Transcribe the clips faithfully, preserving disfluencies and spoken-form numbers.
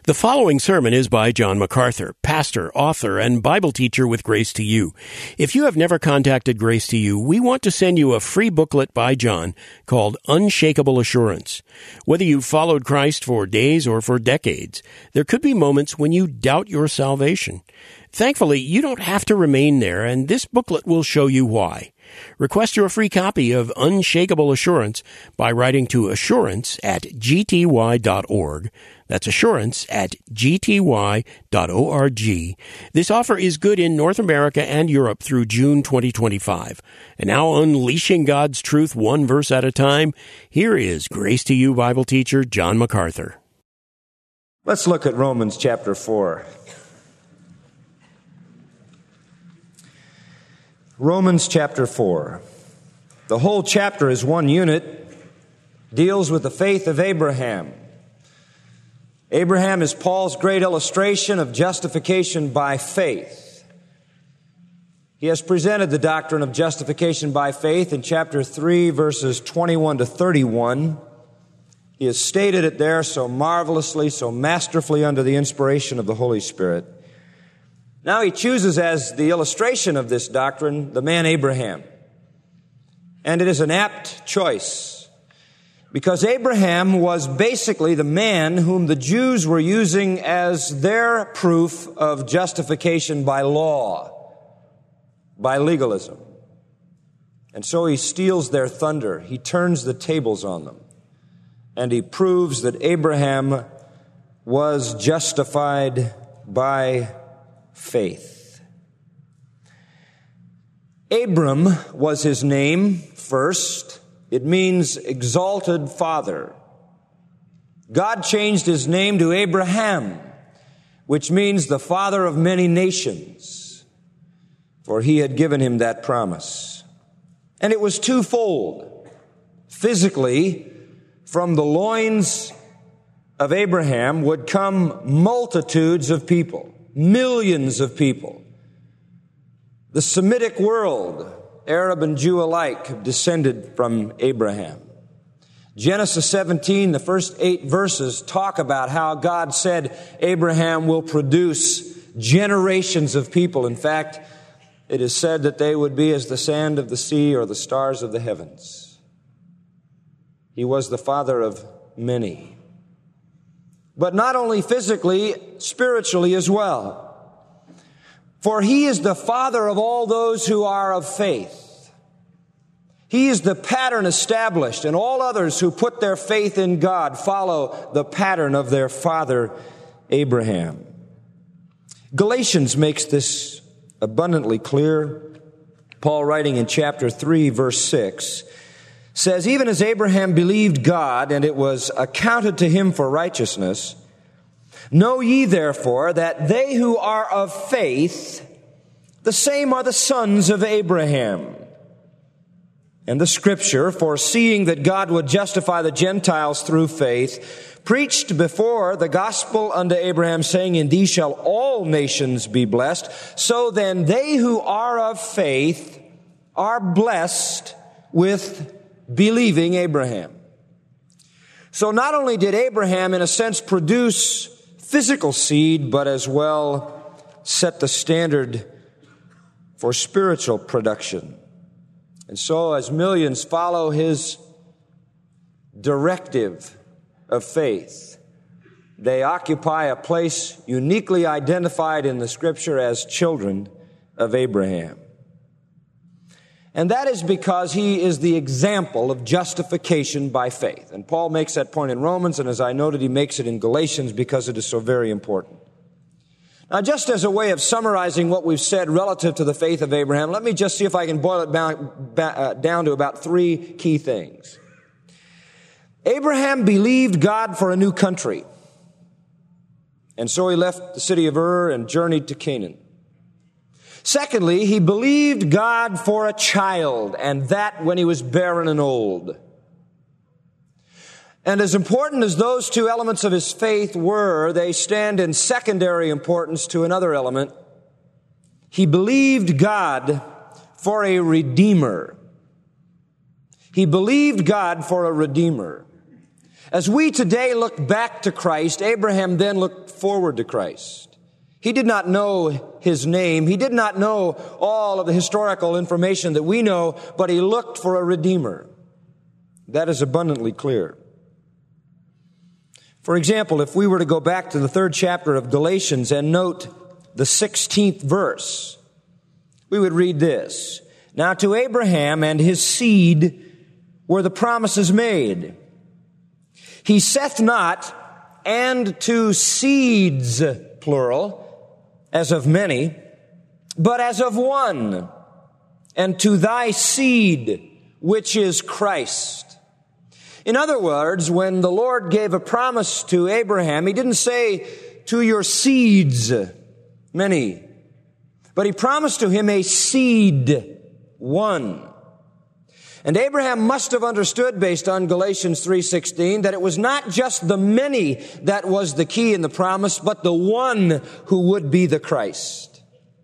The following sermon is by John MacArthur, pastor, author, and Bible teacher with Grace to You. If you have never contacted Grace to You, we want to send you a free booklet by John called Unshakable Assurance. Whether you've followed Christ for days or for decades, there could be moments when you doubt your salvation. Thankfully, you don't have to remain there, and this booklet will show you why. Request your free copy of Unshakable Assurance by writing to assurance at g t y dot org. That's assurance at g t y dot org. This offer is good in North America and Europe through June twenty twenty-five. And now, unleashing God's truth one verse at a time, here is Grace to You Bible teacher John MacArthur. Let's look at Romans chapter four. Romans chapter four. The whole chapter is one unit, deals with the faith of Abraham. Abraham is Paul's great illustration of justification by faith. He has presented the doctrine of justification by faith in chapter three, verses twenty-one to thirty-one. He has stated it there so marvelously, so masterfully under the inspiration of the Holy Spirit. Now he chooses as the illustration of this doctrine the man Abraham. And it is an apt choice, because Abraham was basically the man whom the Jews were using as their proof of justification by law, by legalism. And so he steals their thunder. He turns the tables on them. And he proves that Abraham was justified by faith. Abram was his name first. It means exalted father. God changed his name to Abraham, which means the father of many nations, for he had given him that promise. And it was twofold. Physically, from the loins of Abraham would come multitudes of people. Millions of people. The Semitic world, Arab and Jew alike, have descended from Abraham. Genesis seventeen, the first eight verses, talk about how God said Abraham will produce generations of people. In fact, it is said that they would be as the sand of the sea or the stars of the heavens. He was the father of many. But not only physically, spiritually as well. For he is the father of all those who are of faith. He is the pattern established, and all others who put their faith in God follow the pattern of their father Abraham. Galatians makes this abundantly clear. Paul, writing in chapter three, verse six, says, even as Abraham believed God, and it was accounted to him for righteousness, know ye therefore that they who are of faith, the same are the sons of Abraham. And the scripture, foreseeing that God would justify the Gentiles through faith, preached before the gospel unto Abraham, saying, in thee shall all nations be blessed. So then they who are of faith are blessed with believing Abraham. So not only did Abraham, in a sense, produce physical seed, but as well set the standard for spiritual production. And so as millions follow his directive of faith, they occupy a place uniquely identified in the Scripture as children of Abraham. And that is because he is the example of justification by faith. And Paul makes that point in Romans, and as I noted, he makes it in Galatians because it is so very important. Now, just as a way of summarizing what we've said relative to the faith of Abraham, let me just see if I can boil it down to about three key things. Abraham believed God for a new country. And so he left the city of Ur and journeyed to Canaan. Secondly, he believed God for a child, and that when he was barren and old. And as important as those two elements of his faith were, they stand in secondary importance to another element. He believed God for a redeemer. He believed God for a redeemer. As we today look back to Christ, Abraham then looked forward to Christ. He did not know his name. He did not know all of the historical information that we know, but he looked for a Redeemer. That is abundantly clear. For example, if we were to go back to the third chapter of Galatians and note the sixteenth verse, we would read this. Now to Abraham and his seed were the promises made. He saith not, and to seeds, plural, as of many, but as of one, and to thy seed, which is Christ. In other words, when the Lord gave a promise to Abraham, he didn't say, to your seeds, many, but he promised to him a seed, one. And Abraham must have understood, based on Galatians three sixteen, that it was not just the many that was the key in the promise, but the one who would be the Christ.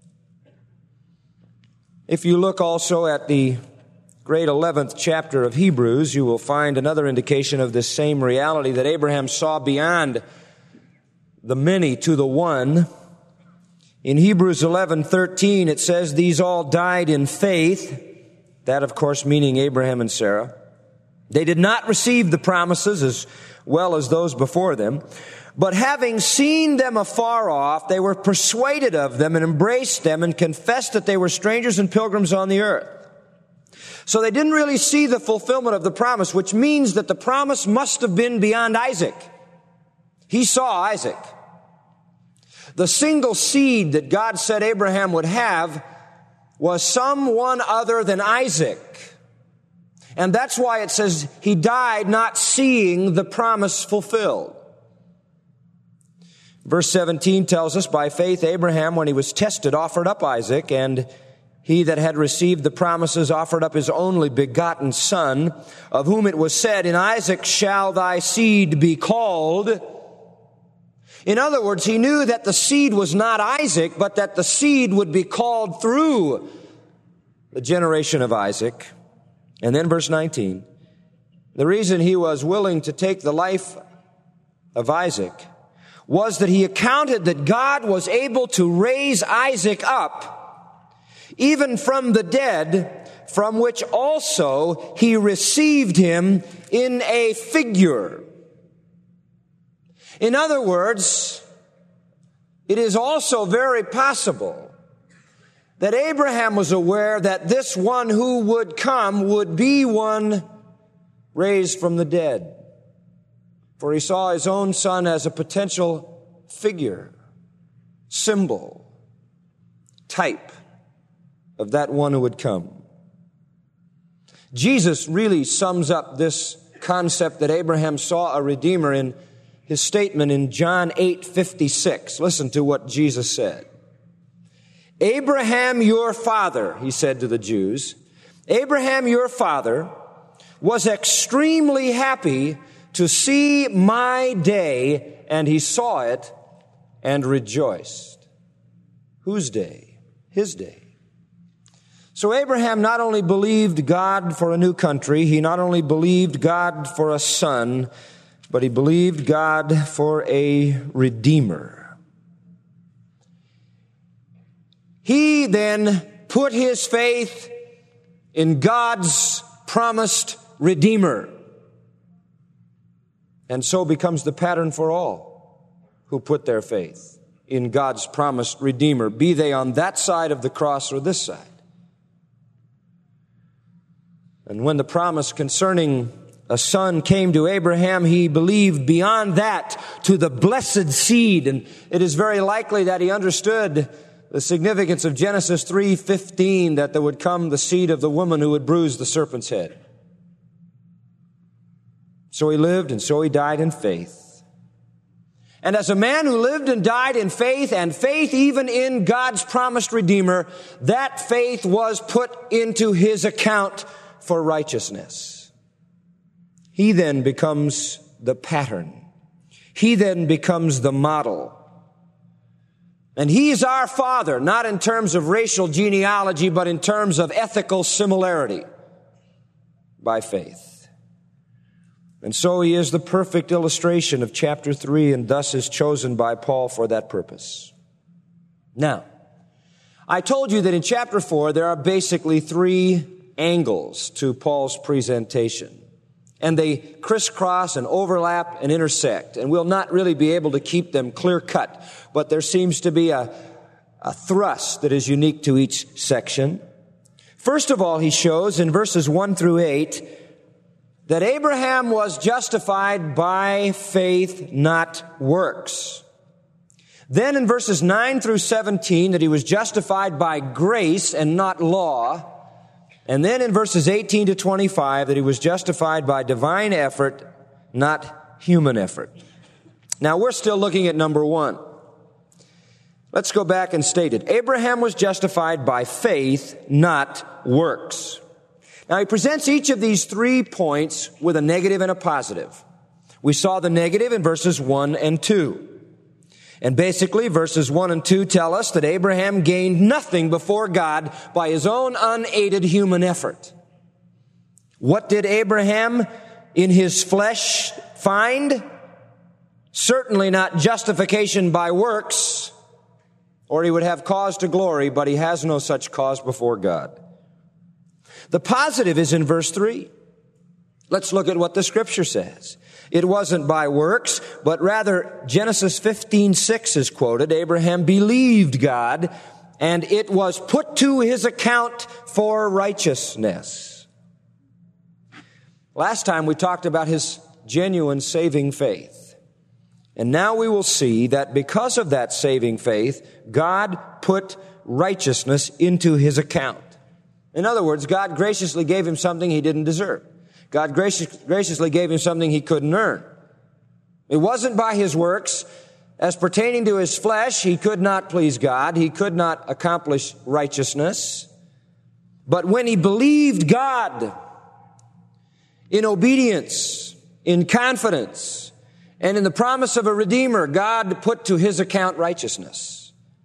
If you look also at the great eleventh chapter of Hebrews, you will find another indication of this same reality, that Abraham saw beyond the many to the one. In Hebrews eleven thirteen, it says, these all died in faith. That, of course, meaning Abraham and Sarah. They did not receive the promises as well as those before them, but having seen them afar off, they were persuaded of them and embraced them and confessed that they were strangers and pilgrims on the earth. So they didn't really see the fulfillment of the promise, which means that the promise must have been beyond Isaac. He saw Isaac. The single seed that God said Abraham would have was someone other than Isaac. And that's why it says he died not seeing the promise fulfilled. Verse seventeen tells us, by faith Abraham, when he was tested, offered up Isaac, and he that had received the promises offered up his only begotten son, of whom it was said, in Isaac shall thy seed be called. In other words, he knew that the seed was not Isaac, but that the seed would be called through the generation of Isaac. And then verse nineteen, the reason he was willing to take the life of Isaac was that he accounted that God was able to raise Isaac up, even from the dead, from which also he received him in a figure. In other words, it is also very possible that Abraham was aware that this one who would come would be one raised from the dead. For he saw his own son as a potential figure, symbol, type of that one who would come. Jesus really sums up this concept that Abraham saw a Redeemer in his statement in John eight fifty-six. Listen to what Jesus said. Abraham, your father, he said to the Jews, Abraham, your father, was extremely happy to see my day, and he saw it and rejoiced. Whose day? His day. So Abraham not only believed God for a new country, he not only believed God for a son, but he believed God for a Redeemer. He then put his faith in God's promised Redeemer, and so becomes the pattern for all who put their faith in God's promised Redeemer, be they on that side of the cross or this side. And when the promise concerning a son came to Abraham, he believed beyond that to the blessed seed. And it is very likely that he understood the significance of Genesis three fifteen, that there would come the seed of the woman who would bruise the serpent's head. So he lived and so he died in faith. And as a man who lived and died in faith, and faith even in God's promised Redeemer, that faith was put into his account for righteousness. He then becomes the pattern. He then becomes the model. And he's our father, not in terms of racial genealogy, but in terms of ethical similarity by faith. And so he is the perfect illustration of chapter three, and thus is chosen by Paul for that purpose. Now, I told you that in chapter four there are basically three angles to Paul's presentation. And they crisscross and overlap and intersect. And we'll not really be able to keep them clear cut. But there seems to be a, a thrust that is unique to each section. First of all, he shows in verses one through eight that Abraham was justified by faith, not works. Then in verses nine through seventeen, that he was justified by grace and not law. And then in verses eighteen to twenty-five, that he was justified by divine effort, not human effort. Now we're still looking at number one. Let's go back and state it. Abraham was justified by faith, not works. Now he presents each of these three points with a negative and a positive. We saw the negative in verses one and two. And basically, verses one and two tell us that Abraham gained nothing before God by his own unaided human effort. What did Abraham in his flesh find? Certainly not justification by works, or he would have cause to glory, but he has no such cause before God. The positive is in verse three. Let's look at what the scripture says. It wasn't by works, but rather Genesis fifteen six is quoted. Abraham believed God, and it was put to his account for righteousness. Last time we talked about his genuine saving faith. And now we will see that because of that saving faith, God put righteousness into his account. In other words, God graciously gave him something he didn't deserve. God gracious, graciously gave him something he couldn't earn. It wasn't by his works. As pertaining to his flesh, he could not please God. He could not accomplish righteousness. But when he believed God in obedience, in confidence, and in the promise of a Redeemer, God put to his account righteousness.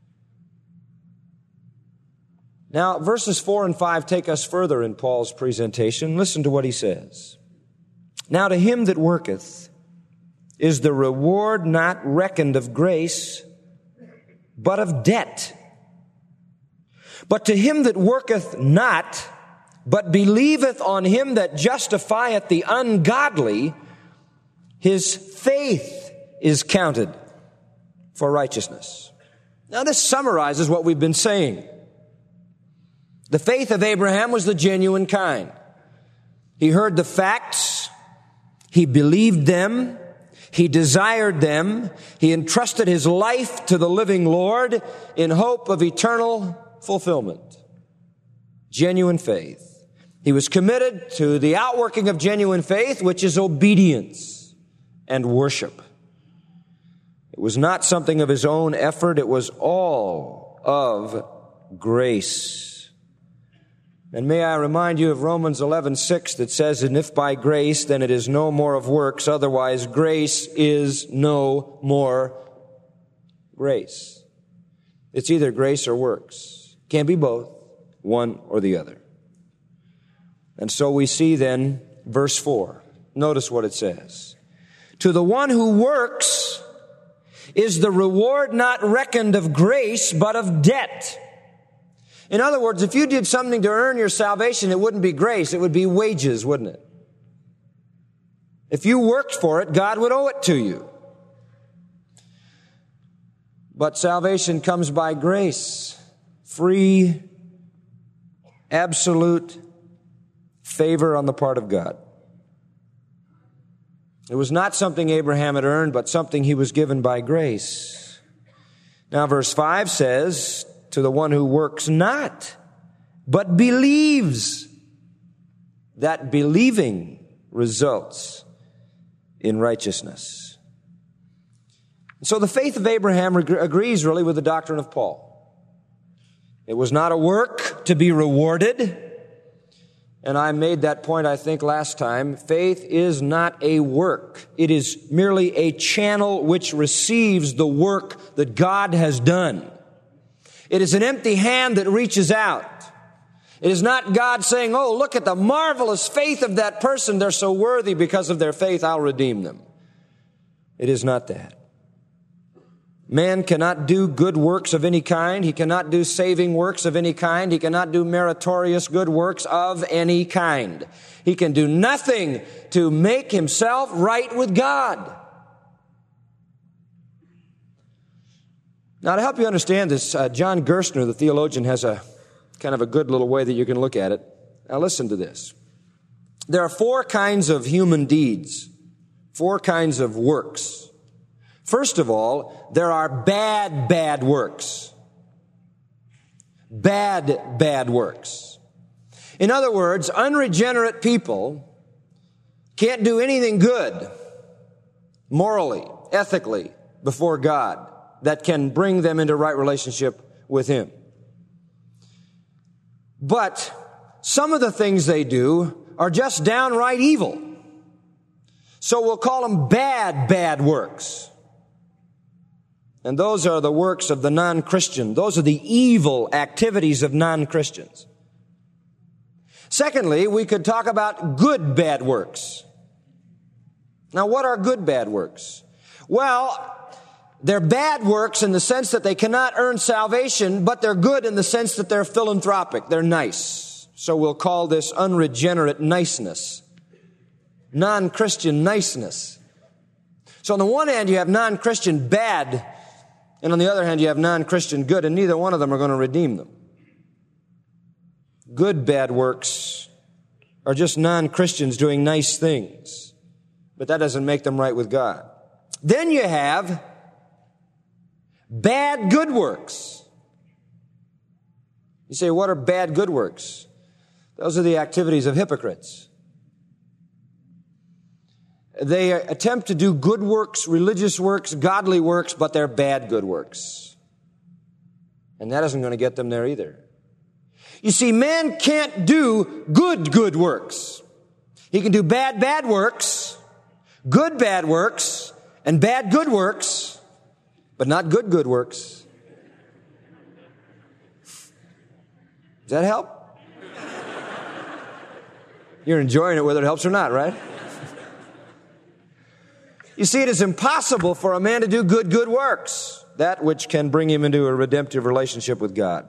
Now, verses four and five take us further in Paul's presentation. Listen to what he says. Now to him that worketh is the reward not reckoned of grace, but of debt. But to him that worketh not, but believeth on him that justifieth the ungodly, his faith is counted for righteousness. Now this summarizes what we've been saying. The faith of Abraham was the genuine kind. He heard the facts. He believed them. He desired them. He entrusted his life to the living Lord in hope of eternal fulfillment. Genuine faith. He was committed to the outworking of genuine faith, which is obedience and worship. It was not something of his own effort. It was all of grace. And may I remind you of Romans eleven six that says, and if by grace, then it is no more of works. Otherwise, grace is no more grace. It's either grace or works. Can't be both, one or the other. And so we see then verse four. Notice what it says. To the one who works is the reward not reckoned of grace, but of debt. In other words, if you did something to earn your salvation, it wouldn't be grace, it would be wages, wouldn't it? If you worked for it, God would owe it to you. But salvation comes by grace, free, absolute favor on the part of God. It was not something Abraham had earned, but something he was given by grace. Now verse five says, to the one who works not, but believes. That believing results in righteousness. So the faith of Abraham agrees really with the doctrine of Paul. It was not a work to be rewarded. And I made that point, I think, last time. Faith is not a work. It is merely a channel which receives the work that God has done. It is an empty hand that reaches out. It is not God saying, oh, look at the marvelous faith of that person. They're so worthy because of their faith, I'll redeem them. It is not that. Man cannot do good works of any kind. He cannot do saving works of any kind. He cannot do meritorious good works of any kind. He can do nothing to make himself right with God. Now, to help you understand this, uh, John Gerstner, the theologian, has a kind of a good little way that you can look at it. Now, listen to this. There are four kinds of human deeds, four kinds of works. First of all, there are bad, bad works. Bad, bad works. In other words, unregenerate people can't do anything good, morally, ethically, before God, that can bring them into right relationship with Him. But some of the things they do are just downright evil. So we'll call them bad, bad works. And those are the works of the non-Christian. Those are the evil activities of non-Christians. Secondly, we could talk about good bad works. Now, what are good bad works? Well, they're bad works in the sense that they cannot earn salvation, but they're good in the sense that they're philanthropic. They're nice. So we'll call this unregenerate niceness. Non-Christian niceness. So on the one hand, you have non-Christian bad, and on the other hand, you have non-Christian good, and neither one of them are going to redeem them. Good bad works are just non-Christians doing nice things, but that doesn't make them right with God. Then you have bad good works. You say, what are bad good works? Those are the activities of hypocrites. They attempt to do good works, religious works, godly works, but they're bad good works. And that isn't going to get them there either. You see, man can't do good, good works. He can do bad, bad works, good, bad works, and bad, good works, but not good, good works. Does that help? You're enjoying it whether it helps or not, right? You see, it is impossible for a man to do good, good works, that which can bring him into a redemptive relationship with God.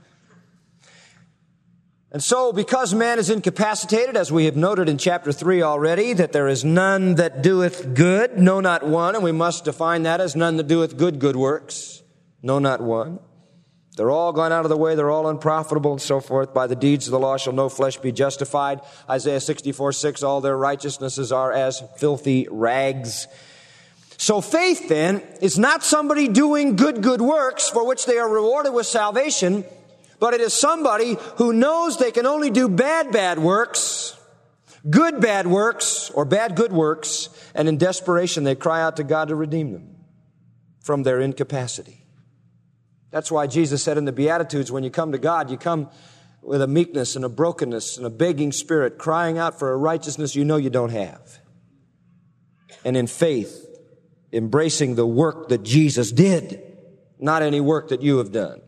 And so, because man is incapacitated, as we have noted in chapter three already, that there is none that doeth good, no, not one, and we must define that as none that doeth good, good works, no, not one. They're all gone out of the way, they're all unprofitable, and so forth. By the deeds of the law shall no flesh be justified. Isaiah sixty-four six, all their righteousnesses are as filthy rags. So faith, then, is not somebody doing good, good works for which they are rewarded with salvation, but it is somebody who knows they can only do bad, bad works, good, bad works, or bad, good works, and in desperation they cry out to God to redeem them from their incapacity. That's why Jesus said in the Beatitudes, when you come to God, you come with a meekness and a brokenness and a begging spirit, crying out for a righteousness you know you don't have. And in faith, embracing the work that Jesus did, not any work that you have done.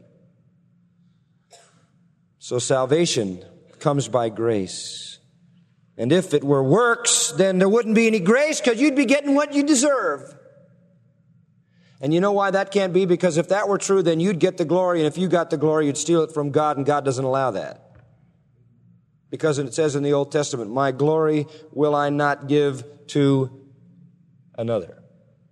So salvation comes by grace. And if it were works, then there wouldn't be any grace because you'd be getting what you deserve. And you know why that can't be? Because if that were true, then you'd get the glory, and if you got the glory, you'd steal it from God, and God doesn't allow that. Because it says in the Old Testament, my glory will I not give to another.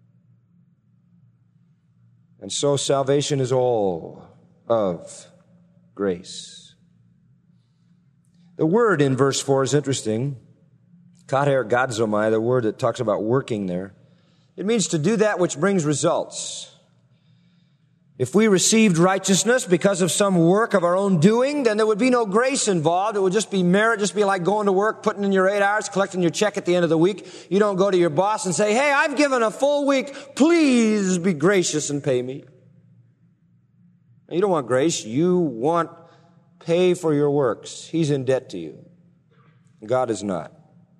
And so salvation is all of grace. The word in verse four is interesting. Kater gadzomai, the word that talks about working there. It means to do that which brings results. If we received righteousness because of some work of our own doing, then there would be no grace involved. It would just be merit, just be like going to work, putting in your eight hours, collecting your check at the end of the week. You don't go to your boss and say, hey, I've given a full week. Please be gracious and pay me. You don't want grace. You want pay for your works. He's in debt to you. God is not.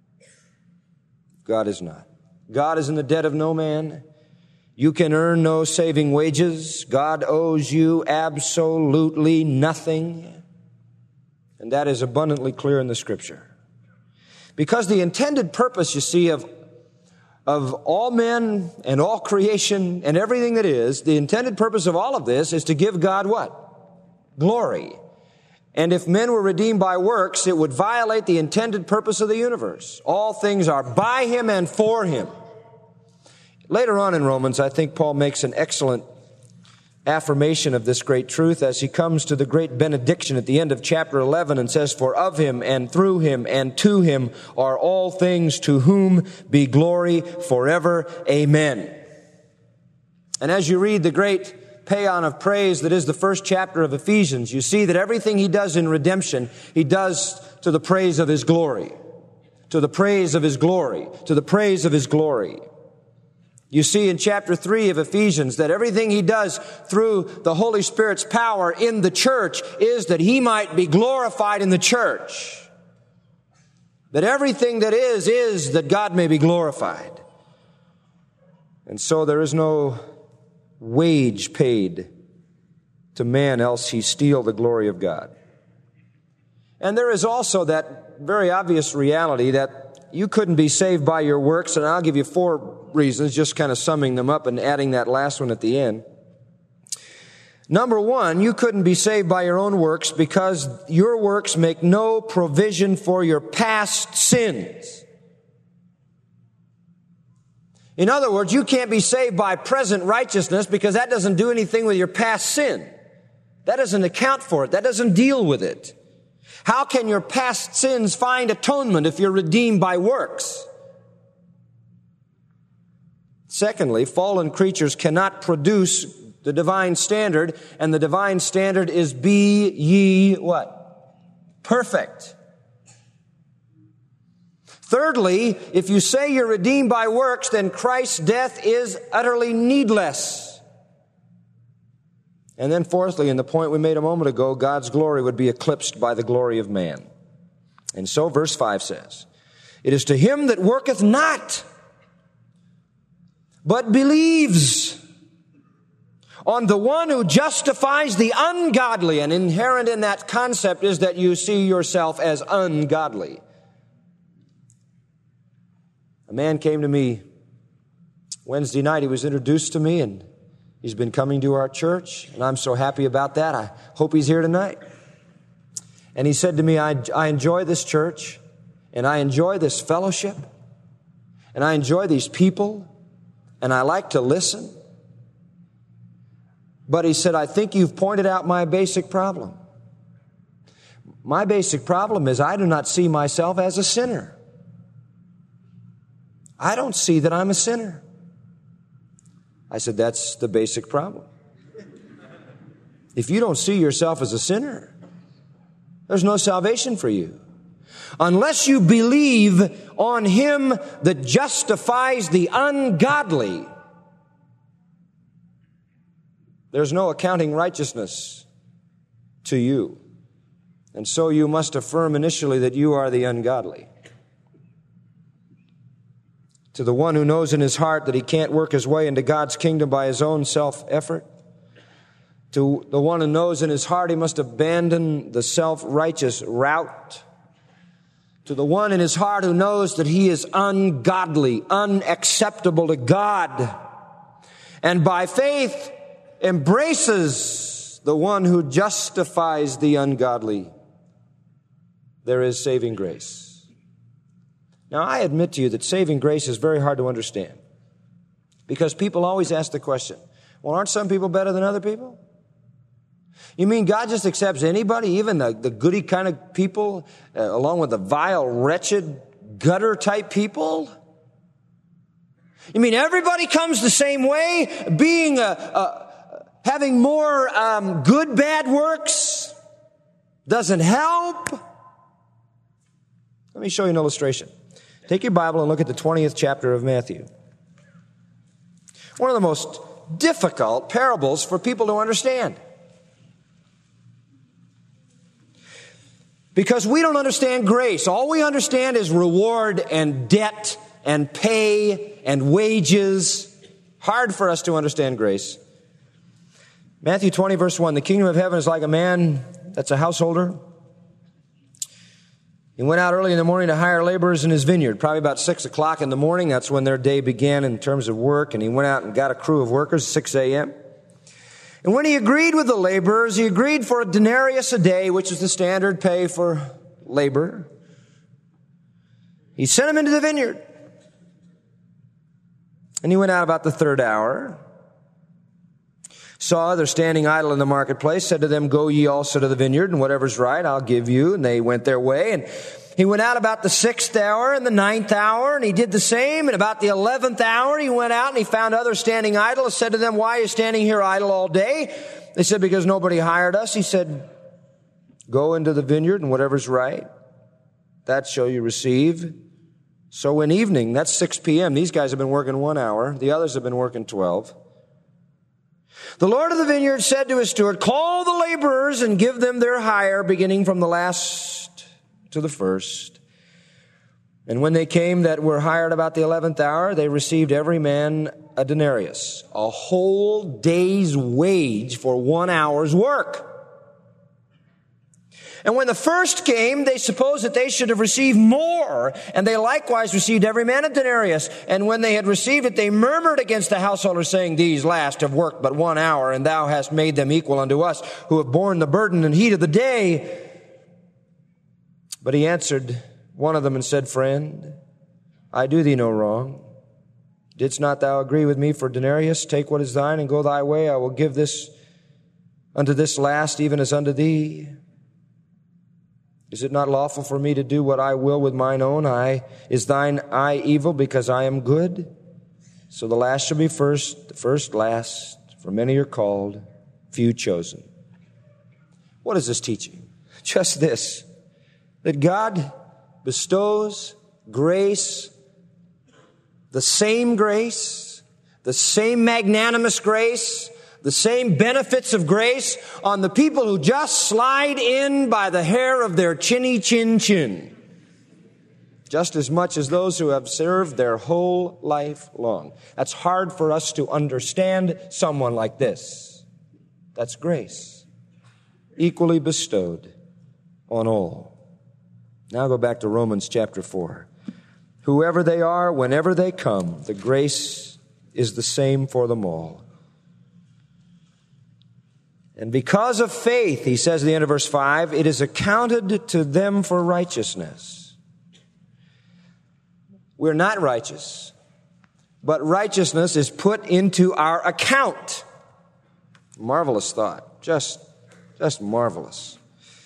God is not. God is in the debt of no man. You can earn no saving wages. God owes you absolutely nothing. And that is abundantly clear in the Scripture. Because the intended purpose, you see, of, of all men and all creation and everything that is, the intended purpose of all of this is to give God what? Glory. And if men were redeemed by works, it would violate the intended purpose of the universe. All things are by Him and for Him. Later on in Romans, I think Paul makes an excellent affirmation of this great truth as he comes to the great benediction at the end of chapter eleven and says, "For of Him and through Him and to Him are all things, to whom be glory forever. Amen." And as you read the great paean of praise that is the first chapter of Ephesians, you see that everything He does in redemption, He does to the praise of His glory, to the praise of His glory, to the praise of His glory. You see in chapter three of Ephesians that everything He does through the Holy Spirit's power in the church is that He might be glorified in the church. That everything that is, is that God may be glorified. And so there is no wage paid to man, else he steal the glory of God. And there is also that very obvious reality that you couldn't be saved by your works, and I'll give you four reasons, just kind of summing them up and adding that last one at the end. Number one, you couldn't be saved by your own works because your works make no provision for your past sins. In other words, you can't be saved by present righteousness because that doesn't do anything with your past sin. That doesn't account for it. That doesn't deal with it. How can your past sins find atonement if you're redeemed by works? Secondly, fallen creatures cannot produce the divine standard, and the divine standard is be ye what? Perfect. Thirdly, if you say you're redeemed by works, then Christ's death is utterly needless. And then fourthly, in the point we made a moment ago, God's glory would be eclipsed by the glory of man. And so verse five says, "It is to him that worketh not, but believes on the one who justifies the ungodly." And inherent in that concept is that you see yourself as ungodly. A man came to me Wednesday night. He was introduced to me, and he's been coming to our church, and I'm so happy about that. I hope he's here tonight. And he said to me, I, I enjoy this church, and I enjoy this fellowship, and I enjoy these people, and I like to listen. But he said, I think you've pointed out my basic problem. My basic problem is I do not see myself as a sinner. I don't see that I'm a sinner. I said, that's the basic problem. If you don't see yourself as a sinner, there's no salvation for you. Unless you believe on Him that justifies the ungodly, there's no accounting righteousness to you. And so you must affirm initially that you are the ungodly. To the one who knows in his heart that he can't work his way into God's kingdom by his own self-effort, to the one who knows in his heart he must abandon the self-righteous route, to the one in his heart who knows that he is ungodly, unacceptable to God, and by faith embraces the one who justifies the ungodly, there is saving grace. Now, I admit to you that saving grace is very hard to understand because people always ask the question, well, aren't some people better than other people? You mean God just accepts anybody, even the, the goody kind of people, uh, along with the vile, wretched, gutter-type people? You mean everybody comes the same way, being a, a, having more um, good, bad works doesn't help? Let me show you an illustration. Take your Bible and look at the twentieth chapter of Matthew. One of the most difficult parables for people to understand. Because we don't understand grace. All we understand is reward and debt and pay and wages. Hard for us to understand grace. Matthew twenty, verse one, the kingdom of heaven is like a man that's a householder He went out early in the morning to hire laborers in his vineyard, probably about six o'clock in the morning. That's when their day began in terms of work. And he went out and got a crew of workers, six a.m. And when he agreed with the laborers, he agreed for a denarius a day, which is the standard pay for labor. He sent them into the vineyard. And he went out about the third hour, saw others standing idle in the marketplace, said to them, "Go ye also to the vineyard, and whatever's right I'll give you." And they went their way. And he went out about the sixth hour and the ninth hour, and he did the same. And about the eleventh hour he went out and he found others standing idle, and said to them, "Why are you standing here idle all day?" They said, "Because nobody hired us." He said, "Go into the vineyard, and whatever's right, that shall you receive." So when evening, that's six p.m., these guys have been working one hour, the others have been working twelve. The Lord of the vineyard said to his steward, "Call the laborers and give them their hire, beginning from the last to the first." And when they came that were hired about the eleventh hour, they received every man a denarius, a whole day's wage for one hour's work. And when the first came, they supposed that they should have received more, and they likewise received every man a denarius. And when they had received it, they murmured against the householders, saying, "These last have worked but one hour, and thou hast made them equal unto us, who have borne the burden and heat of the day." But he answered one of them and said, "Friend, I do thee no wrong. Didst not thou agree with me for denarius? Take what is thine and go thy way. I will give this unto this last, even as unto thee. Is it not lawful for me to do what I will with mine own eye? Is thine eye evil because I am good? So the last shall be first, the first last. For many are called, few chosen." What is this teaching? Just this, that God bestows grace, the same grace, the same magnanimous grace, the same benefits of grace on the people who just slide in by the hair of their chinny chin chin, just as much as those who have served their whole life long. That's hard for us to understand someone like this. That's grace, equally bestowed on all. Now go back to Romans chapter four. Whoever they are, whenever they come, the grace is the same for them all. And because of faith, he says at the end of verse five, it is accounted to them for righteousness. We're not righteous, but righteousness is put into our account. Marvelous thought. Just, just marvelous.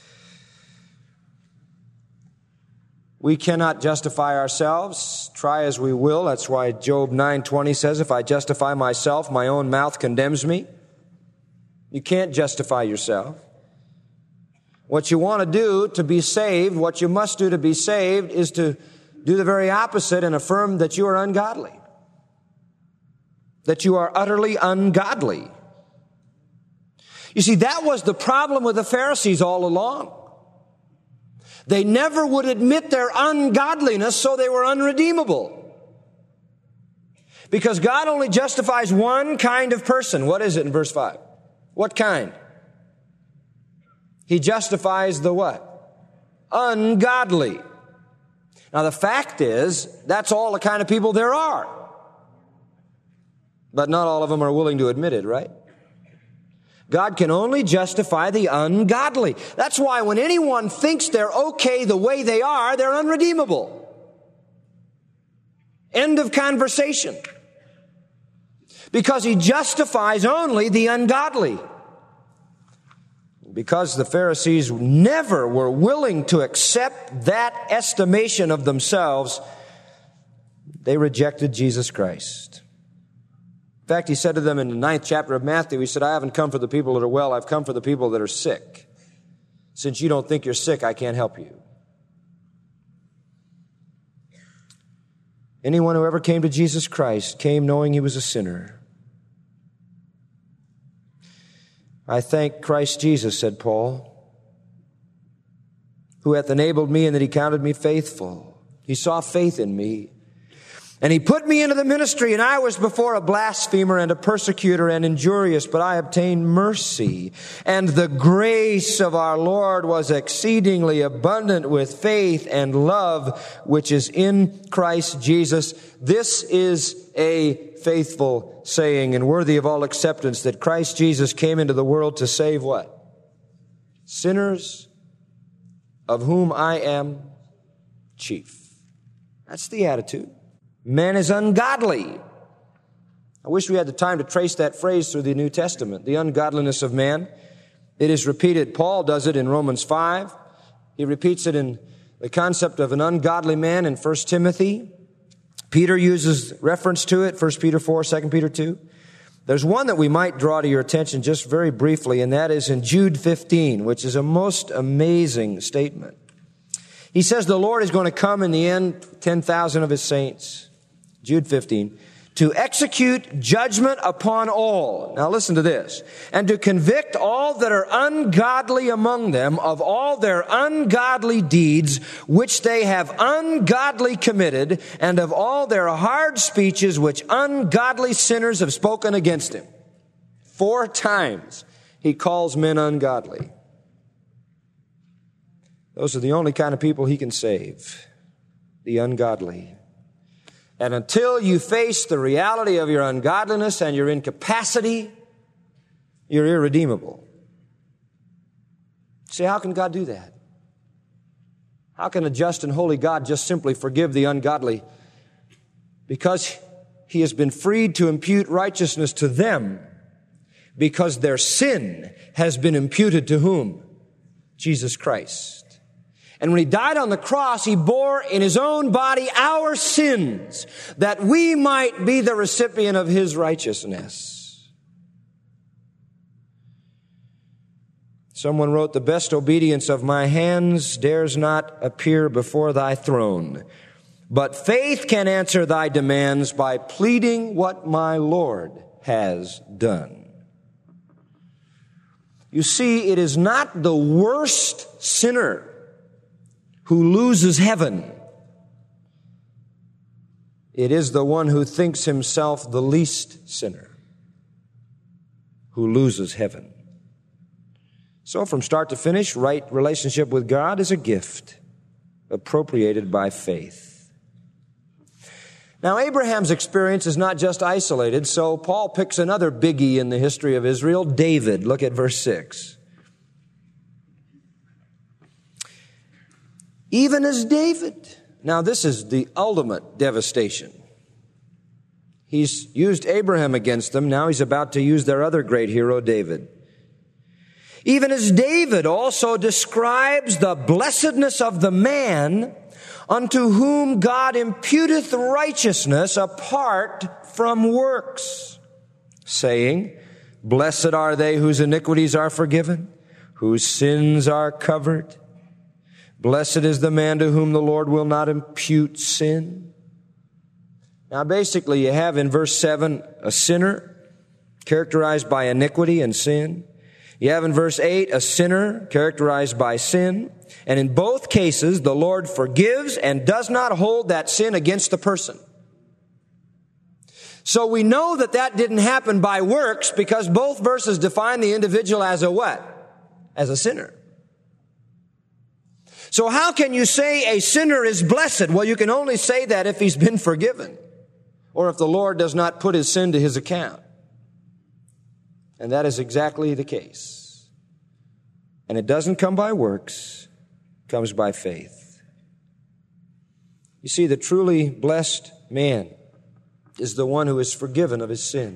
We cannot justify ourselves, try as we will. That's why Job nine twenty says, "If I justify myself, my own mouth condemns me." You can't justify yourself. What you want to do to be saved, what you must do to be saved, is to do the very opposite and affirm that you are ungodly. That you are utterly ungodly. You see, that was the problem with the Pharisees all along. They never would admit their ungodliness, so they were unredeemable. Because God only justifies one kind of person. What is it in verse five? What kind? He justifies the what? Ungodly. Now the fact is, that's all the kind of people there are. But not all of them are willing to admit it, right? God can only justify the ungodly. That's why when anyone thinks they're okay the way they are, they're unredeemable. End of conversation. Because he justifies only the ungodly. Because the Pharisees never were willing to accept that estimation of themselves, they rejected Jesus Christ. In fact, he said to them in the ninth chapter of Matthew, he said, "I haven't come for the people that are well, I've come for the people that are sick. Since you don't think you're sick, I can't help you." Anyone who ever came to Jesus Christ came knowing he was a sinner. "I thank Christ Jesus," said Paul, "who hath enabled me and that he counted me faithful." He saw faith in me. And he put me into the ministry, and I was before a blasphemer and a persecutor and injurious, but I obtained mercy. And the grace of our Lord was exceedingly abundant with faith and love, which is in Christ Jesus. This is a faithful saying and worthy of all acceptance, that Christ Jesus came into the world to save what? Sinners, of whom I am chief. That's the attitude. Man is ungodly. I wish we had the time to trace that phrase through the New Testament, the ungodliness of man. It is repeated. Paul does it in Romans five. He repeats it in the concept of an ungodly man in First Timothy. Peter uses reference to it, First Peter four, Second Peter two. There's one that we might draw to your attention just very briefly, and that is in Jude fifteen, which is a most amazing statement. He says the Lord is going to come in the end, ten thousand of his saints. Jude fifteen, to execute judgment upon all. Now listen to this. And to convict all that are ungodly among them of all their ungodly deeds, which they have ungodly committed, and of all their hard speeches, which ungodly sinners have spoken against him. Four times he calls men ungodly. Those are the only kind of people he can save. The ungodly. And until you face the reality of your ungodliness and your incapacity, you're irredeemable. See, how can God do that? How can a just and holy God just simply forgive the ungodly? Because he has been freed to impute righteousness to them, because their sin has been imputed to whom? Jesus Christ. And when he died on the cross, he bore in his own body our sins, that we might be the recipient of his righteousness. Someone wrote, the best obedience of my hands dares not appear before thy throne, but faith can answer thy demands by pleading what my Lord has done. You see, it is not the worst sinner who loses heaven. It is the one who thinks himself the least sinner who loses heaven. So from start to finish, right relationship with God is a gift appropriated by faith. Now, Abraham's experience is not just isolated, so Paul picks another biggie in the history of Israel, David. Look at verse six. Even as David. Now, this is the ultimate devastation. He's used Abraham against them. Now he's about to use their other great hero, David. Even as David also describes the blessedness of the man unto whom God imputeth righteousness apart from works, saying, blessed are they whose iniquities are forgiven, whose sins are covered. Blessed is the man to whom the Lord will not impute sin. Now basically you have in verse seven a sinner characterized by iniquity and sin. You have in verse eight a sinner characterized by sin. And in both cases the Lord forgives and does not hold that sin against the person. So we know that that didn't happen by works, because both verses define the individual as a what? As a sinner. So how can you say a sinner is blessed? Well, you can only say that if he's been forgiven, or if the Lord does not put his sin to his account. And that is exactly the case. And it doesn't come by works, it comes by faith. You see, the truly blessed man is the one who is forgiven of his sin.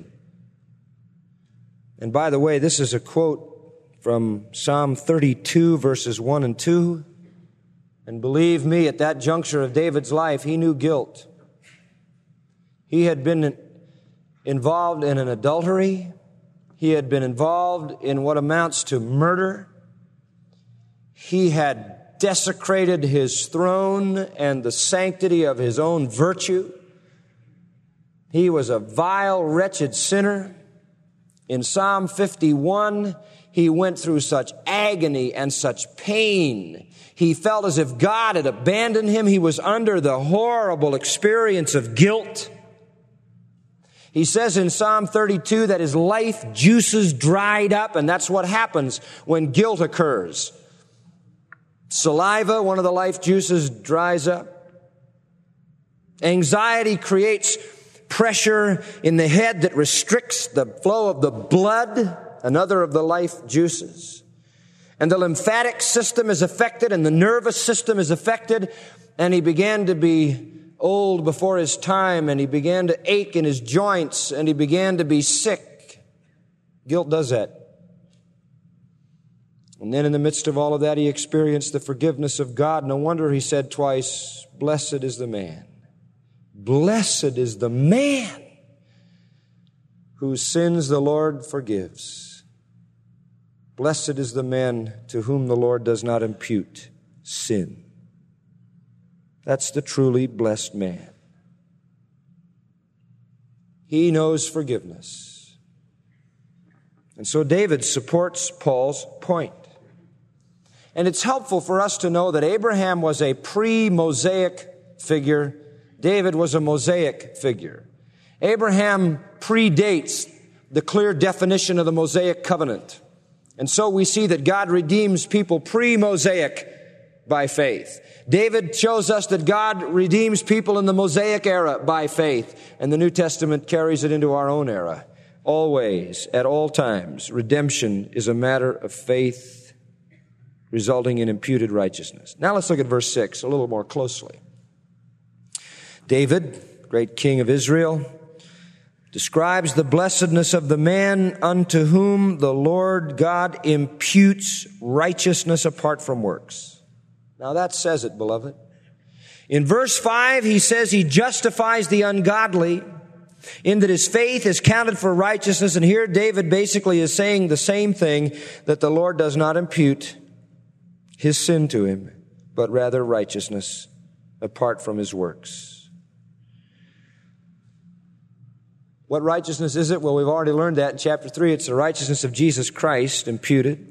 And by the way, this is a quote from Psalm thirty-two, verses one and two. And believe me, at that juncture of David's life, he knew guilt. He had been involved in an adultery. He had been involved in what amounts to murder. He had desecrated his throne and the sanctity of his own virtue. He was a vile, wretched sinner. In Psalm fifty-one, he went through such agony and such pain. He felt as if God had abandoned him. He was under the horrible experience of guilt. He says in Psalm thirty-two that his life juices dried up, and that's what happens when guilt occurs. Saliva, one of the life juices, dries up. Anxiety creates pressure in the head that restricts the flow of the blood, another of the life juices. And the lymphatic system is affected and the nervous system is affected, and he began to be old before his time, and he began to ache in his joints, and he began to be sick. Guilt does that. And then in the midst of all of that, he experienced the forgiveness of God. No wonder he said twice, "Blessed is the man. Blessed is the man whose sins the Lord forgives. Blessed is the man to whom the Lord does not impute sin." That's the truly blessed man. He knows forgiveness. And so David supports Paul's point. And it's helpful for us to know that Abraham was a pre-Mosaic figure. David was a Mosaic figure. Abraham predates the clear definition of the Mosaic covenant. And so we see that God redeems people pre-Mosaic by faith. David shows us that God redeems people in the Mosaic era by faith. And the New Testament carries it into our own era. Always, at all times, redemption is a matter of faith, resulting in imputed righteousness. Now let's look at verse six a little more closely. David, great king of Israel, describes the blessedness of the man unto whom the Lord God imputes righteousness apart from works. Now that says it, beloved. In verse five, he says he justifies the ungodly in that his faith is counted for righteousness. And here David basically is saying the same thing, that the Lord does not impute his sin to him, but rather righteousness apart from his works. What righteousness is it? Well, we've already learned that in chapter three. It's the righteousness of Jesus Christ imputed.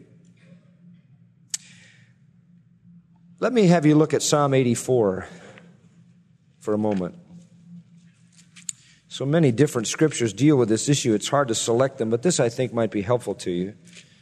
Let me have you look at Psalm eighty-four for a moment. So many different scriptures deal with this issue. It's hard to select them, but this, I think, might be helpful to you.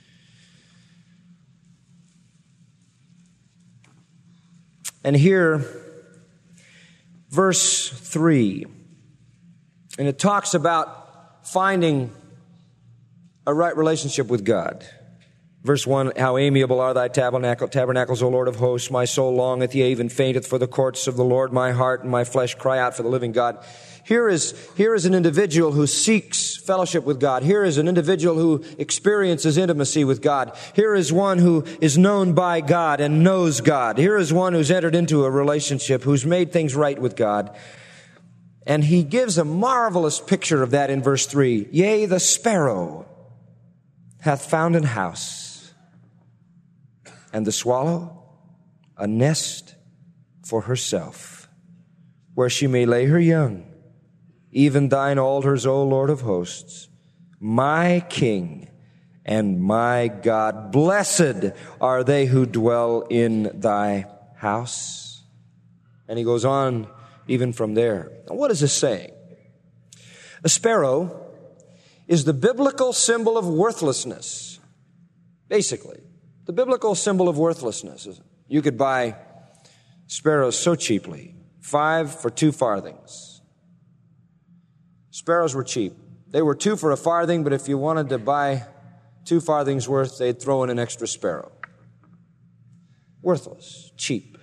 And here, verse three, and it talks about finding a right relationship with God. Verse one, how amiable are thy tabernacle, tabernacles, O Lord of hosts. My soul longeth, yea, even fainteth for the courts of the Lord. My heart and my flesh cry out for the living God. Here is, here is an individual who seeks fellowship with God. Here is an individual who experiences intimacy with God. Here is one who is known by God and knows God. Here is one who's entered into a relationship, who's made things right with God. And he gives a marvelous picture of that in verse three. Yea, the sparrow hath found an house, and the swallow a nest for herself, where she may lay her young. Even thine altars, O Lord of hosts, my King and my God. Blessed are they who dwell in thy house. And he goes on even from there. Now, what is this saying? A sparrow is the biblical symbol of worthlessness. Basically, the biblical symbol of worthlessness. You could buy sparrows so cheaply, five for two farthings. Sparrows were cheap. They were two for a farthing, but if you wanted to buy two farthings worth, they'd throw in an extra sparrow. Worthless, cheap.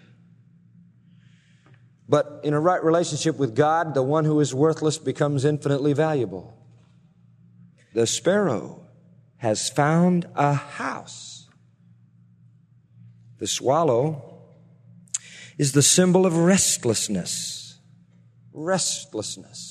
But in a right relationship with God, the one who is worthless becomes infinitely valuable. The sparrow has found a house. The swallow is the symbol of restlessness. Restlessness.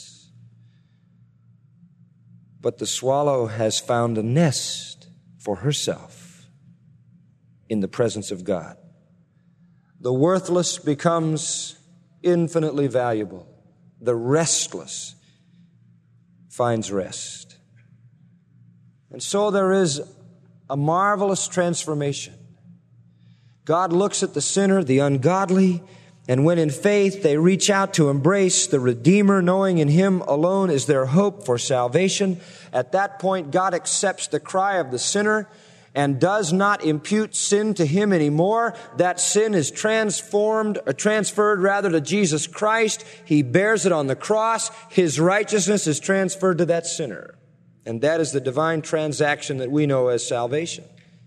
But the swallow has found a nest for herself in the presence of God. The worthless becomes infinitely valuable. The restless finds rest. And so there is a marvelous transformation. God looks at the sinner, the ungodly, and when in faith they reach out to embrace the Redeemer, knowing in Him alone is their hope for salvation, at that point God accepts the cry of the sinner and does not impute sin to him anymore. That sin is transformed, or transferred rather to Jesus Christ. He bears it on the cross. His righteousness is transferred to that sinner. And that is the divine transaction that we know as salvation.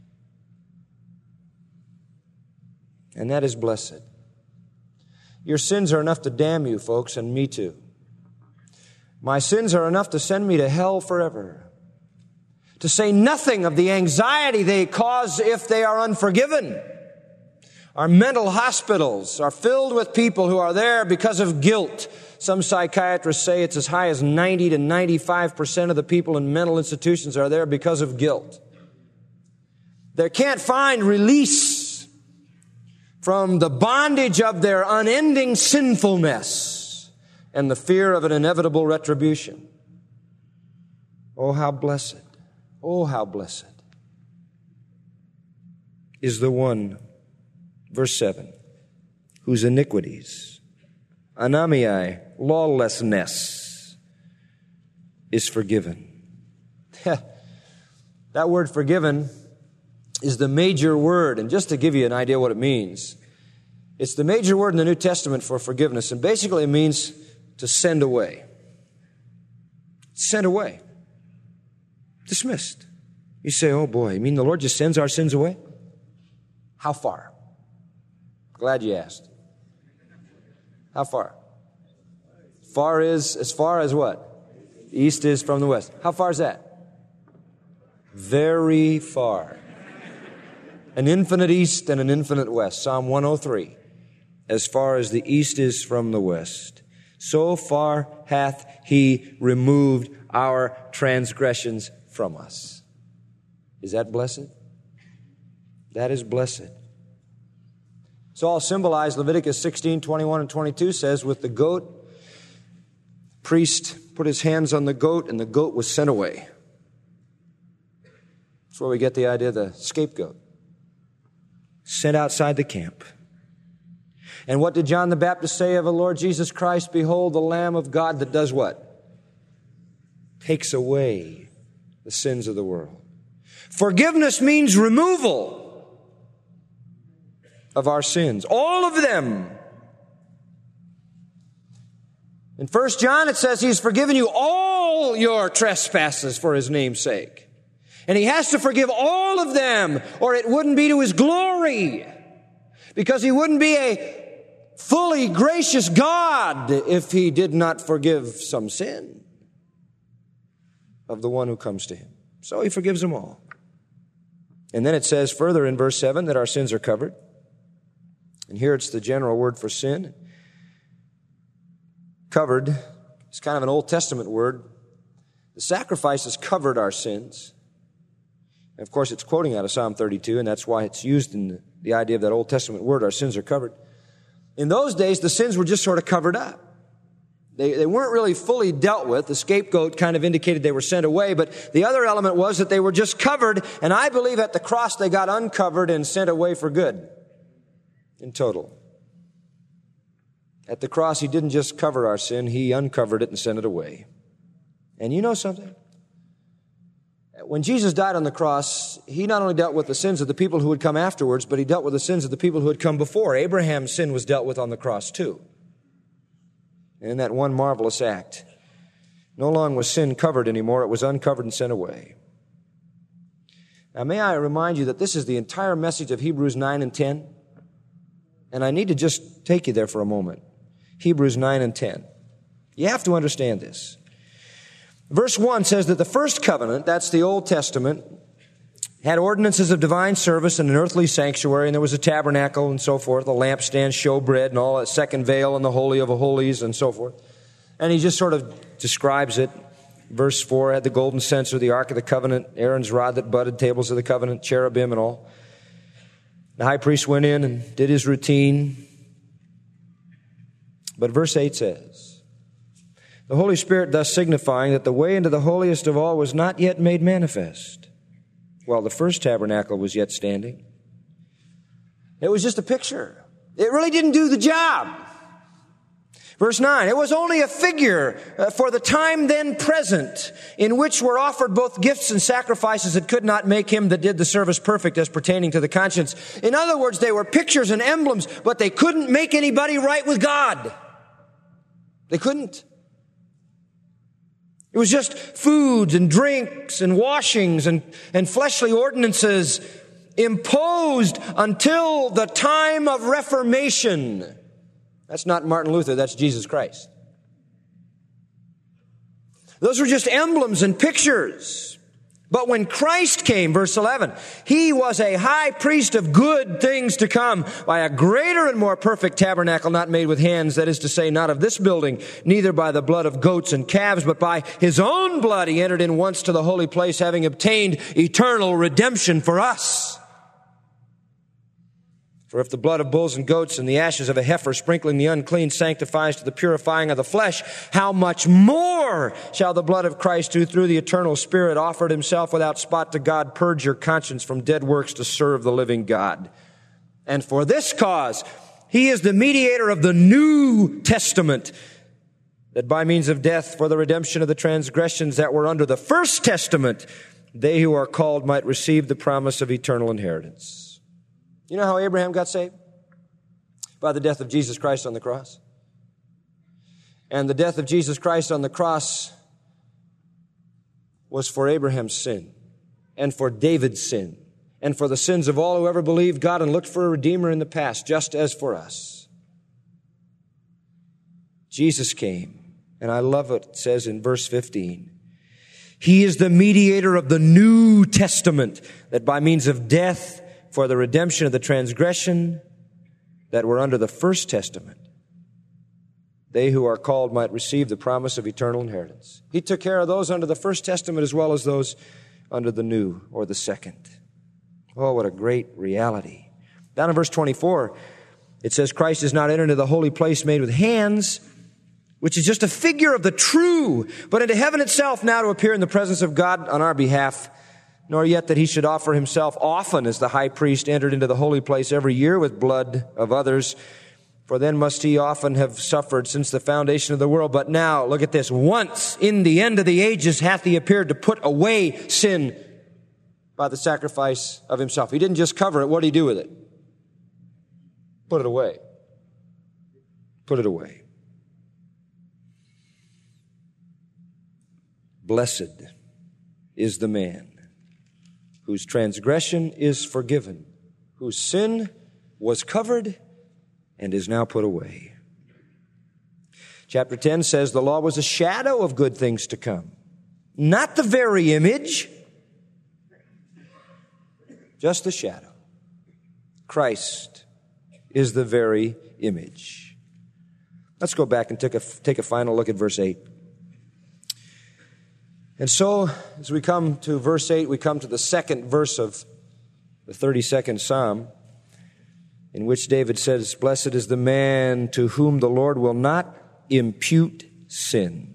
And that is blessed. Your sins are enough to damn you, folks, and me too. My sins are enough to send me to hell forever. To say nothing of the anxiety they cause if they are unforgiven. Our mental hospitals are filled with people who are there because of guilt. Some psychiatrists say it's as high as ninety to ninety-five percent of the people in mental institutions are there because of guilt. They can't find release from the bondage of their unending sinfulness and the fear of an inevitable retribution. Oh, how blessed, oh, how blessed is the one, verse seven, whose iniquities, anamiai, lawlessness, is forgiven. That word forgiven is the major word, and just to give you an idea what it means, it's the major word in the New Testament for forgiveness, and basically it means to send away. Sent away. Dismissed. You say, oh boy, you mean the Lord just sends our sins away? How far? Glad you asked. How far? Far is, as far as what? East is from the west. How far is that? Very far. An infinite east and an infinite west. Psalm one oh three. As far as the east is from the west, so far hath He removed our transgressions from us. Is that blessed? That is blessed. It's all symbolized. Leviticus sixteen, twenty-one and twenty-two says, with the goat, priest put his hands on the goat and the goat was sent away. That's where we get the idea of the scapegoat. Sent outside the camp. And what did John the Baptist say of the Lord Jesus Christ? Behold, the Lamb of God that does what? Takes away the sins of the world. Forgiveness means removal of our sins. All of them. In First John it says He's forgiven you all your trespasses for His name's sake. And He has to forgive all of them, or it wouldn't be to His glory. Because He wouldn't be a fully gracious God if He did not forgive some sin of the one who comes to Him. So He forgives them all. And then it says further in verse seven that our sins are covered. And here it's the general word for sin. Covered is kind of an Old Testament word. The sacrifices covered our sins. And of course, it's quoting out of Psalm thirty-two, and that's why it's used in the, the idea of that Old Testament word, our sins are covered. In those days, the sins were just sort of covered up. They, they weren't really fully dealt with. The scapegoat kind of indicated they were sent away, but the other element was that they were just covered, and I believe at the cross they got uncovered and sent away for good, in total. At the cross, He didn't just cover our sin, He uncovered it and sent it away. And you know something? When Jesus died on the cross, He not only dealt with the sins of the people who would come afterwards, but He dealt with the sins of the people who had come before. Abraham's sin was dealt with on the cross too. And in that one marvelous act, no longer was sin covered anymore, it was uncovered and sent away. Now may I remind you that this is the entire message of Hebrews nine and ten? And I need to just take you there for a moment. Hebrews nine and ten. You have to understand this. Verse one says that the first covenant, that's the Old Testament, had ordinances of divine service and an earthly sanctuary, and there was a tabernacle and so forth, a lampstand, showbread, and all that, second veil and the Holy of Holies and so forth. And he just sort of describes it. Verse four had the golden censer, the Ark of the Covenant, Aaron's rod that budded, tables of the covenant, cherubim and all. The high priest went in and did his routine. But verse eight says, The Holy Spirit thus signifying that the way into the holiest of all was not yet made manifest, while the first tabernacle was yet standing. It was just a picture. It really didn't do the job. Verse nine, it was only a figure uh, for the time then present, in which were offered both gifts and sacrifices that could not make him that did the service perfect as pertaining to the conscience. In other words, they were pictures and emblems, but they couldn't make anybody right with God. They couldn't. It was just foods and drinks and washings and, and fleshly ordinances imposed until the time of Reformation. That's not Martin Luther, that's Jesus Christ. Those were just emblems and pictures. But when Christ came, verse eleven, he was a high priest of good things to come by a greater and more perfect tabernacle not made with hands, that is to say, not of this building, neither by the blood of goats and calves, but by his own blood he entered in once to the holy place, having obtained eternal redemption for us. For if the blood of bulls and goats and the ashes of a heifer sprinkling the unclean sanctifies to the purifying of the flesh, how much more shall the blood of Christ, who through the eternal Spirit offered himself without spot to God, purge your conscience from dead works to serve the living God? And for this cause, he is the mediator of the New Testament, that by means of death for the redemption of the transgressions that were under the first testament, they who are called might receive the promise of eternal inheritance. You know how Abraham got saved? By the death of Jesus Christ on the cross. And the death of Jesus Christ on the cross was for Abraham's sin, and for David's sin, and for the sins of all who ever believed God and looked for a Redeemer in the past, just as for us. Jesus came, and I love what it says in verse fifteen. He is the mediator of the New Testament, that by means of death for the redemption of the transgression that were under the first testament, they who are called might receive the promise of eternal inheritance. He took care of those under the first testament as well as those under the new or the second. Oh, what a great reality. Down in verse twenty-four, it says, Christ is not entered into the holy place made with hands, which is just a figure of the true, but into heaven itself now to appear in the presence of God on our behalf, nor yet that he should offer himself often as the high priest entered into the holy place every year with blood of others. For then must he often have suffered since the foundation of the world. But now, look at this, once in the end of the ages hath he appeared to put away sin by the sacrifice of himself. He didn't just cover it. What did he do with it? Put it away. Put it away. Blessed is the man whose transgression is forgiven, whose sin was covered and is now put away. Chapter ten says the law was a shadow of good things to come, not the very image, just the shadow. Christ is the very image. Let's go back and take a, take a final look at verse eight. And so, as we come to verse eight, we come to the second verse of the thirty-second Psalm, in which David says, Blessed is the man to whom the Lord will not impute sin.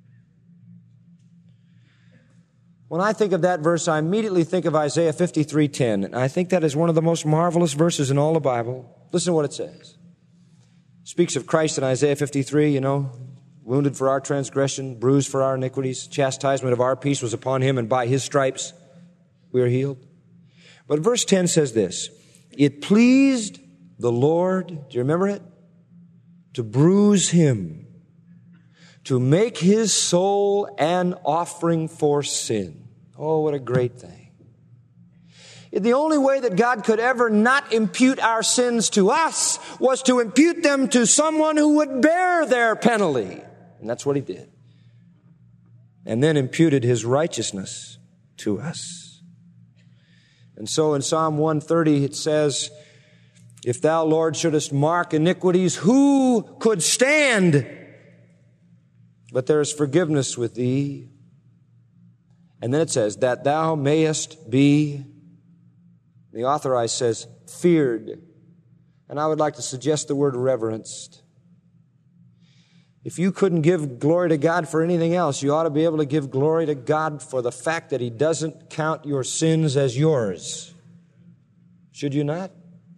When I think of that verse, I immediately think of Isaiah fifty-three ten, and I think that is one of the most marvelous verses in all the Bible. Listen to what it says. It speaks of Christ in Isaiah fifty-three, you know, wounded for our transgression, bruised for our iniquities, chastisement of our peace was upon him, and by his stripes we are healed. But verse ten says this, it pleased the Lord, do you remember it? To bruise him, to make his soul an offering for sin. Oh, what a great thing. The only way that God could ever not impute our sins to us was to impute them to someone who would bear their penalty. And that's what he did. And then imputed his righteousness to us. And so in Psalm one thirty it says, If thou, Lord, shouldest mark iniquities, who could stand? But there is forgiveness with thee. And then it says, that thou mayest be, the authorized says, feared. And I would like to suggest the word reverenced. If you couldn't give glory to God for anything else, you ought to be able to give glory to God for the fact that He doesn't count your sins as yours. Should you not?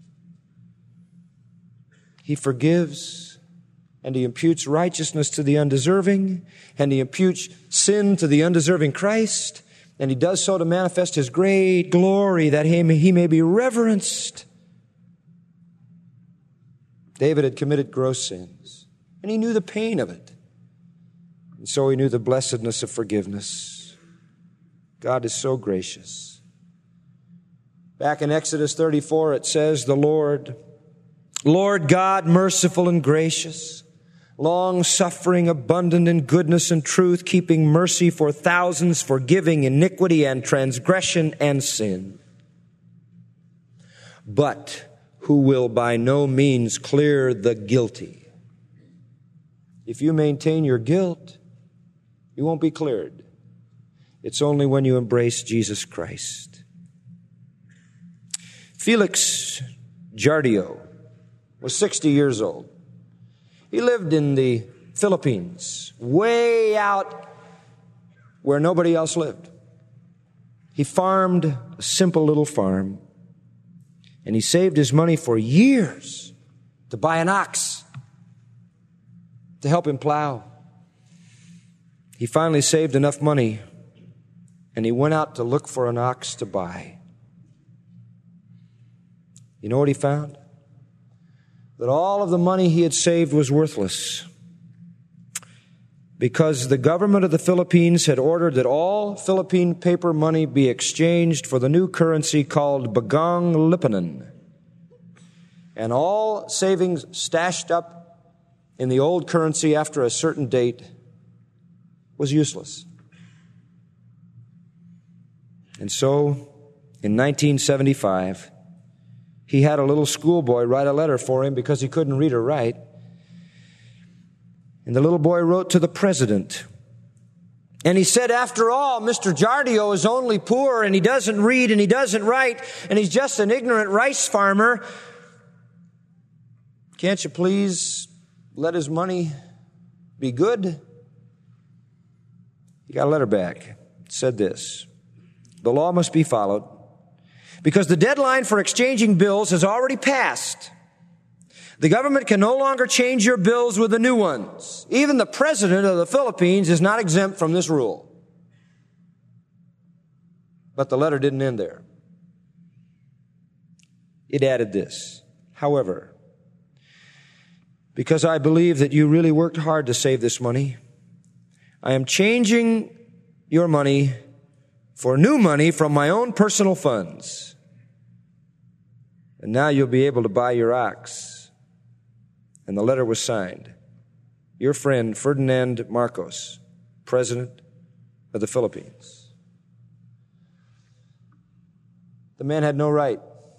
He forgives, and He imputes righteousness to the undeserving, and He imputes sin to the undeserving Christ, and He does so to manifest His great glory that He may, he may be reverenced. David had committed gross sins, and he knew the pain of it. And so he knew the blessedness of forgiveness. God is so gracious. Back in Exodus thirty-four, it says, the Lord, Lord God, merciful and gracious, long-suffering, abundant in goodness and truth, keeping mercy for thousands, forgiving iniquity and transgression and sin, but who will by no means clear the guilty. If you maintain your guilt, you won't be cleared. It's only when you embrace Jesus Christ. Felix Jardio was sixty years old. He lived in the Philippines, way out where nobody else lived. He farmed a simple little farm, and he saved his money for years to buy an ox to help him plow. He finally saved enough money, and he went out to look for an ox to buy. You know what he found? That all of the money he had saved was worthless, because the government of the Philippines had ordered that all Philippine paper money be exchanged for the new currency called Bagong Lipunan. And all savings stashed up in the old currency after a certain date was useless. And so, in nineteen seventy-five, he had a little schoolboy write a letter for him because he couldn't read or write. And the little boy wrote to the president. And he said, after all, Mister Jardio is only poor, and he doesn't read and he doesn't write, and he's just an ignorant rice farmer. Can't you please let his money be good? He got a letter back. It said this: the law must be followed, because the deadline for exchanging bills has already passed. The government can no longer change your bills with the new ones. Even the president of the Philippines is not exempt from this rule. But the letter didn't end there. It added this: however, because I believe that you really worked hard to save this money, I am changing your money for new money from my own personal funds. And now you'll be able to buy your ox. And the letter was signed, your friend Ferdinand Marcos, President of the Philippines. The man had no right.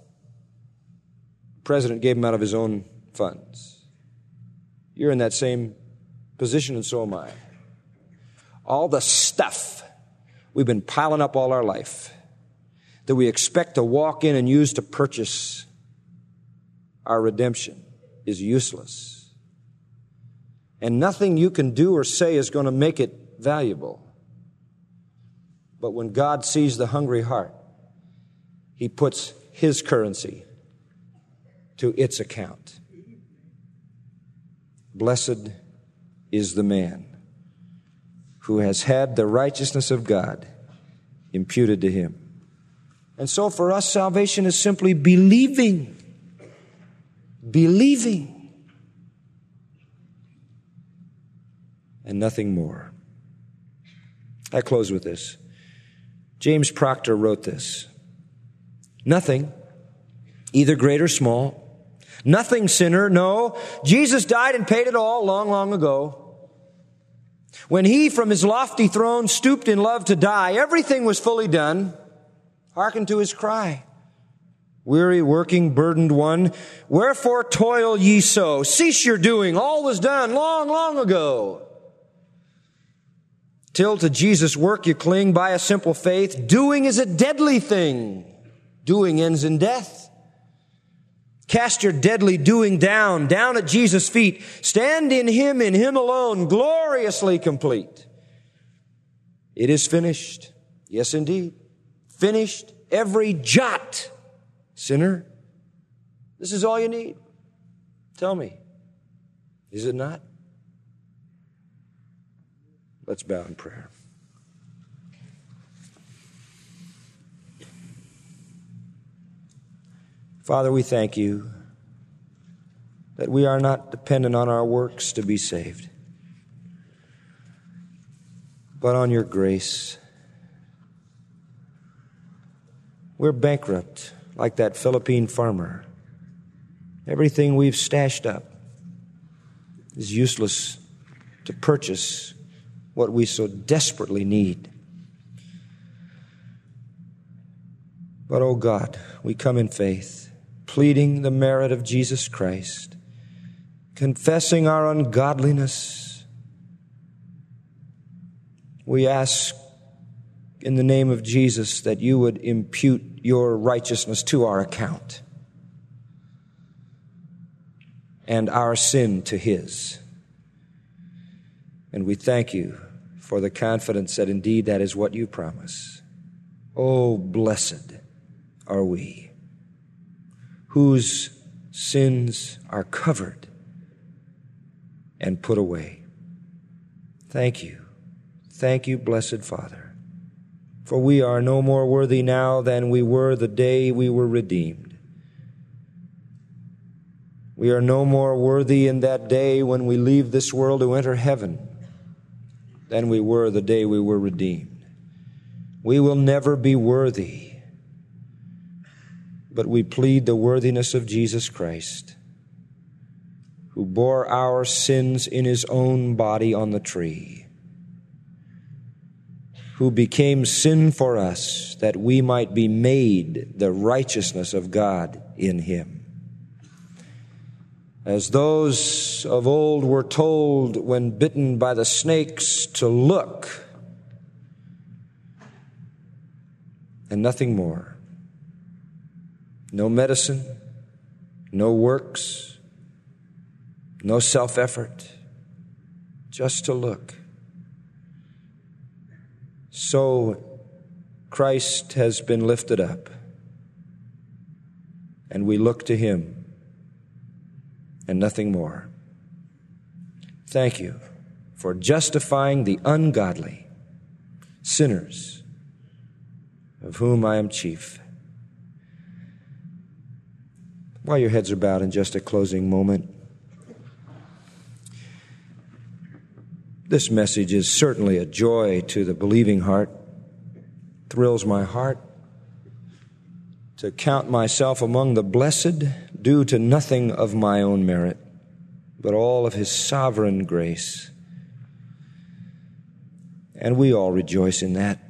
The president gave him out of his own funds. You're in that same position, and so am I. All the stuff we've been piling up all our life that we expect to walk in and use to purchase our redemption is useless. And nothing you can do or say is going to make it valuable. But when God sees the hungry heart, He puts His currency to its account. Blessed is the man who has had the righteousness of God imputed to him. And so for us, salvation is simply believing. Believing. And nothing more. I close with this. James Proctor wrote this: nothing, either great or small, nothing, sinner, no. Jesus died and paid it all long, long ago. When He from His lofty throne stooped in love to die, everything was fully done. Hearken to His cry. Weary, working, burdened one, wherefore toil ye so? Cease your doing. All was done long, long ago. Till to Jesus' work you cling by a simple faith. Doing is a deadly thing. Doing ends in death. Cast your deadly doing down, down at Jesus' feet. Stand in Him, in Him alone, gloriously complete. It is finished. Yes, indeed. Finished every jot. Sinner, this is all you need. Tell me, is it not? Let's bow in prayer. Father, we thank you that we are not dependent on our works to be saved, but on your grace. We're bankrupt, like that Philippine farmer. Everything we've stashed up is useless to purchase what we so desperately need. But, oh God, we come in faith, pleading the merit of Jesus Christ, confessing our ungodliness. We ask in the name of Jesus that you would impute your righteousness to our account and our sin to His. And we thank you for the confidence that indeed that is what you promise. Oh, blessed are we, whose sins are covered and put away. Thank you. Thank you, blessed Father, for we are no more worthy now than we were the day we were redeemed. We are no more worthy in that day when we leave this world to enter heaven than we were the day we were redeemed. We will never be worthy, but we plead the worthiness of Jesus Christ, who bore our sins in His own body on the tree, who became sin for us that we might be made the righteousness of God in Him. As those of old were told when bitten by the snakes to look and nothing more. No medicine, no works, no self-effort, just to look. So Christ has been lifted up, and we look to Him and nothing more. Thank you for justifying the ungodly, sinners, of whom I am chief. While your heads are bowed in just a closing moment, this message is certainly a joy to the believing heart. Thrills my heart to count myself among the blessed, due to nothing of my own merit, but all of His sovereign grace. And we all rejoice in that.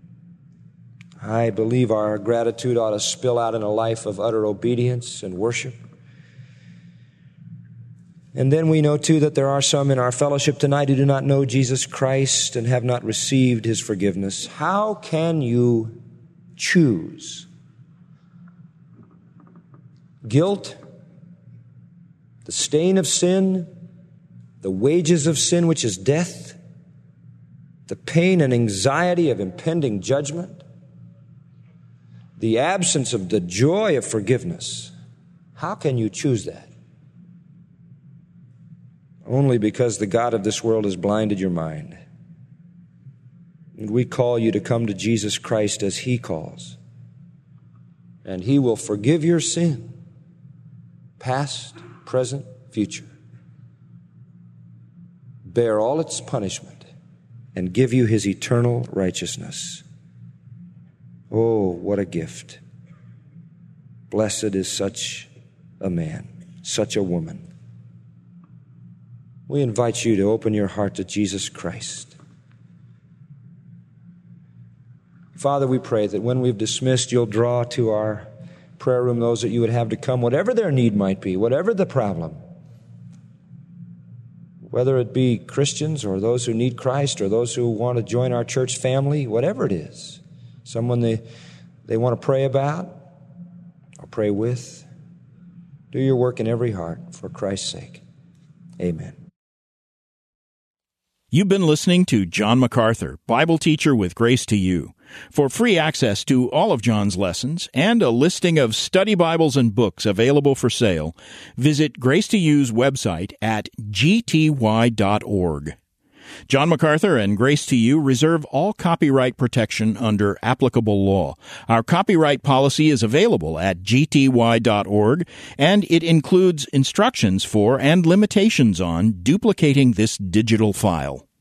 I believe our gratitude ought to spill out in a life of utter obedience and worship. And then we know, too, that there are some in our fellowship tonight who do not know Jesus Christ and have not received His forgiveness. How can you choose? Guilt, the stain of sin, the wages of sin, which is death, the pain and anxiety of impending judgment, the absence of the joy of forgiveness. How can you choose that? Only because the God of this world has blinded your mind. And we call you to come to Jesus Christ as He calls. And He will forgive your sin, past, present, future. Bear all its punishment and give you His eternal righteousness. Oh, what a gift. Blessed is such a man, such a woman. We invite you to open your heart to Jesus Christ. Father, we pray that when we've dismissed, you'll draw to our prayer room those that you would have to come, whatever their need might be, whatever the problem, whether it be Christians or those who need Christ or those who want to join our church family, whatever it is, someone they, they want to pray about or pray with. Do your work in every heart for Christ's sake. Amen. You've been listening to John MacArthur, Bible teacher with Grace to You. For free access to all of John's lessons and a listing of study Bibles and books available for sale, visit Grace to You's website at g t y dot org. John MacArthur and Grace to You reserve all copyright protection under applicable law. Our copyright policy is available at g t y dot org, and it includes instructions for and limitations on duplicating this digital file.